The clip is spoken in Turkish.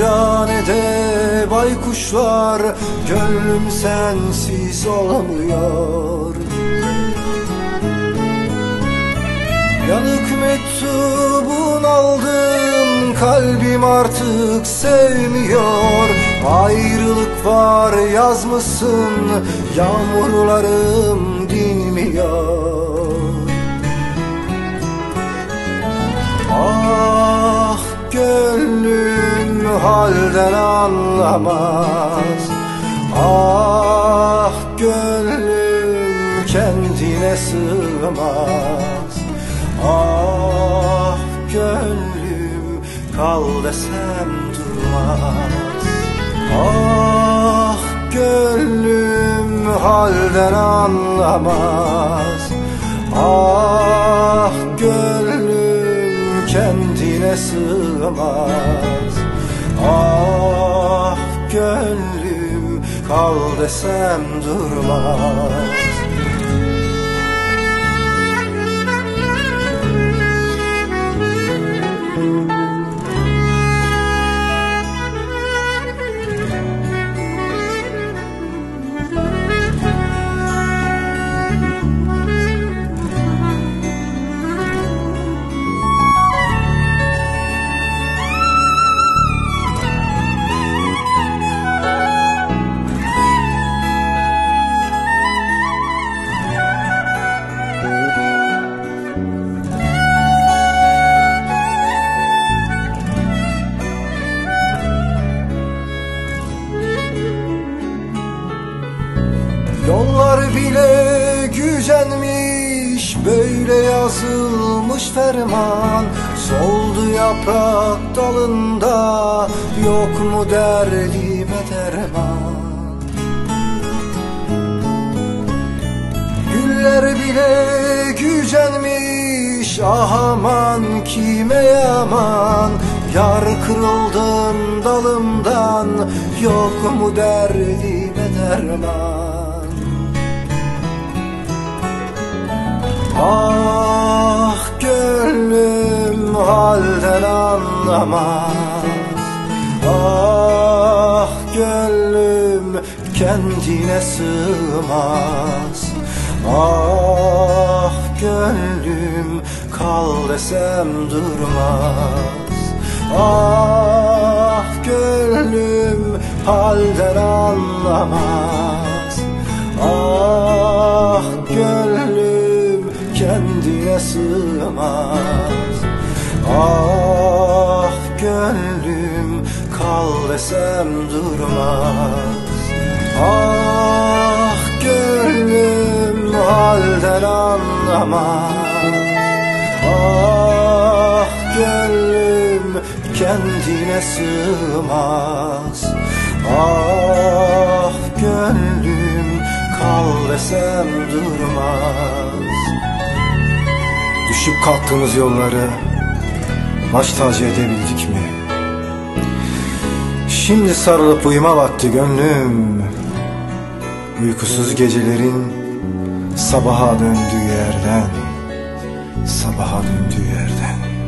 Viranede baykuşlar, gönlüm sensiz olmuyor. Yanık mektubun aldım, kalbim artık sevmiyor. Ayrılık var yazmışsın, yağmurlarım dinmiyor. Ah gönlüm halden anlamaz. Ah gönlüm kendine sığmaz. Ah gönlüm kal desem durmaz. Ah gönlüm halden anlamaz. Ah gönlüm kendine sığmaz. Ah gönlüm kal desem durmaz. Yollar bile gücenmiş, böyle yazılmış ferman. Soldu yaprak dalında, yok mu derdime derman. Güller bile gücenmiş, ah aman kime yaman. Yar kırıldım dalımdan, yok mu derdime derman. Ah gönlüm halden anlamaz. Ah gönlüm kendine sığmaz. Ah gönlüm kal desem durmaz. Ah gönlüm halden anlamaz. Ah gönlüm kendine sığmaz. Ah gönlüm kal desem durmaz. Ah gönlüm halden anlamaz. Ah gönlüm kendine sığmaz. Ah gönlüm kal desem durmaz. Düşüp kalktığımız yolları baş tacı edebildik mi? Şimdi sarılıp uyuma vakti gönlüm. Uykusuz gecelerin sabaha döndüğü yerden, sabaha döndüğü yerden.